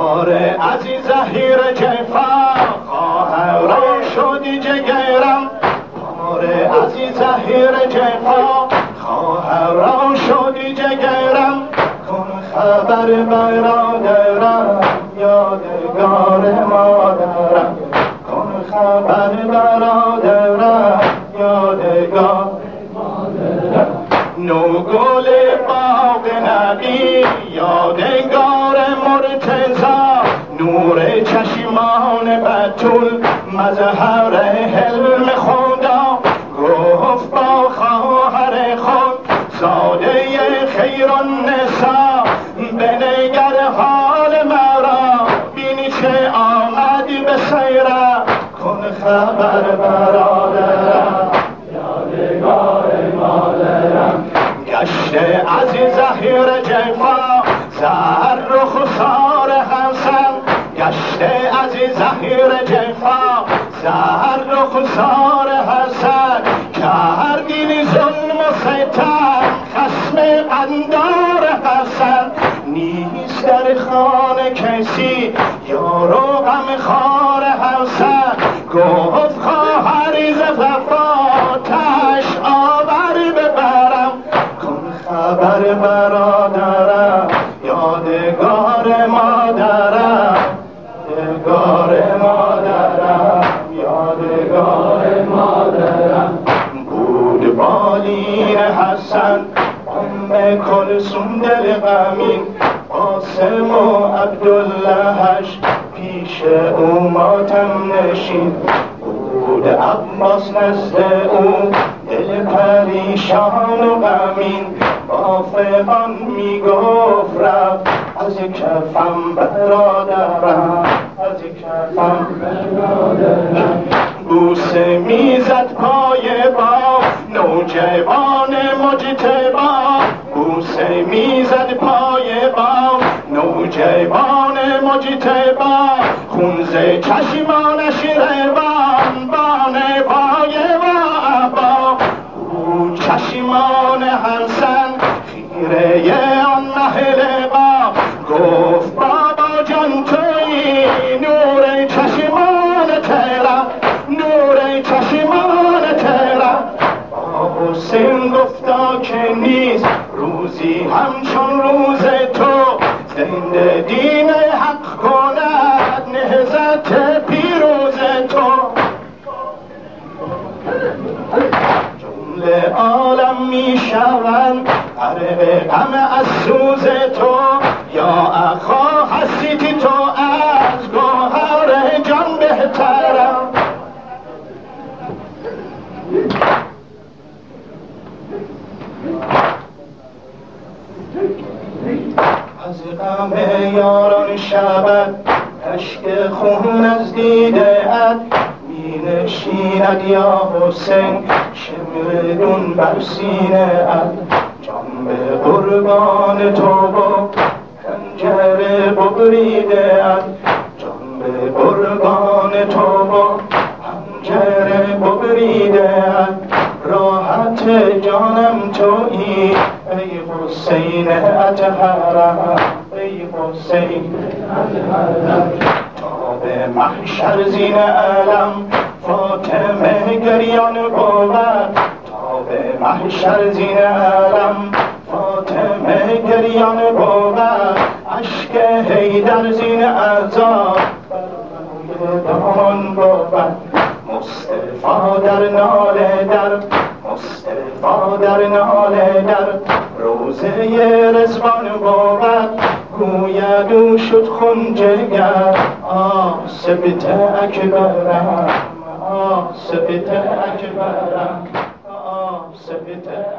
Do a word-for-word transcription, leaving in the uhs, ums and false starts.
آره عزیز زهیر جفا خواهران شدی جگرم آره عزیز زهیر جفا خواهران شدی جگرم کن خبر برادرم یادگار مادرم کن خبر برادرم یادگار مادرم نوگل باغ نبی یادگار مرتضی نور چشمان بتول مظهر حلم خدا گفت با خواهر خود زاده خیر النساء بنگر حال مرا بینی چه آمد به سیره کن خبر برادرم یادگار مادرم گشته عزیز زهیر جفا زهر و خسار حسن گشته عزیز زهیر جفا زهر و خسار حسن کردین ظلم و ستم خصم قندار حسن نیست در خانه کسی یار و غم خار حسن گفت خواهری ز وفاتش آور ببرم کن خبر برادرم یادگار مادرم یادگار مادرم یادگار مادرم بود بالین حسن ام کلثوم دل غمین قاسم و عبداللهش پیش او ماتم نشین بود عباس نزد او دل پریشان و غمین با فغان می گفت رفت از کفم برادرم از کفم برادرم بوسه میزد پای با نوجوان مجتبی بوسه میزد پای با نوجوان مجتبی خون ز چشمانش روان بان پای و عبا او چشمان حسن خیره آن محل با گفت بابا جان تویی نور چشمان ترم نور چشمان ترم با حسین گفتا که نیست روزی همچون روز تو زنده دین حق کند نهضت پیروز تو جمله عالم می شوند غرق غم از سوز تو یا اخا هستی تو از گوهر جان بهترم از غم یاران شبت اشک خون از دیده ات می نشیند یا حسین شمردون بر سینه ات جان به قربان تو و خنجر ببریده ات جان به قربان تو و خنجر ببریده ات راحت جانم تویی ای حسین اطهرم ای حسین اطهرم تا به محشر زین علم فاطمه گریان بود تا به محشر زین علم فاطمه گریان بود اشک حیدر زین عذاب دامان بود مصطفی در ناله در مصطفی در ناله در روزه رضوان بود گوید او شد خون جگر آه سبت اکبرم آه سبت اکبرم آه سبت